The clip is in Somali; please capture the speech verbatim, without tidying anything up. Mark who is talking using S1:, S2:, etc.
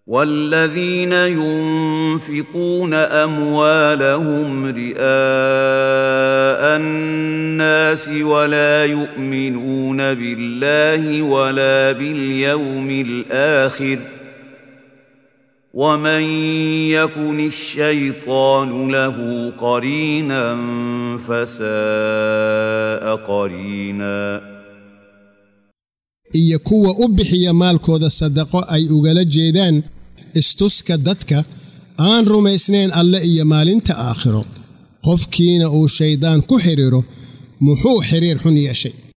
S1: والذين ينفقون أموالهم رئاء الناس ولا يؤمنون بالله ولا باليوم الآخر ومن يكن الشيطان له قرينا فساء قرينا
S2: iyo kuwa u bixiya maalkooda sadaqo ay ugala jeedaan istuska dadka aan rumaysnayn alle iyo maalinta aakhiro qofkiina uu shaydaan ku xiriiro muxuu xiriir xun yeeshay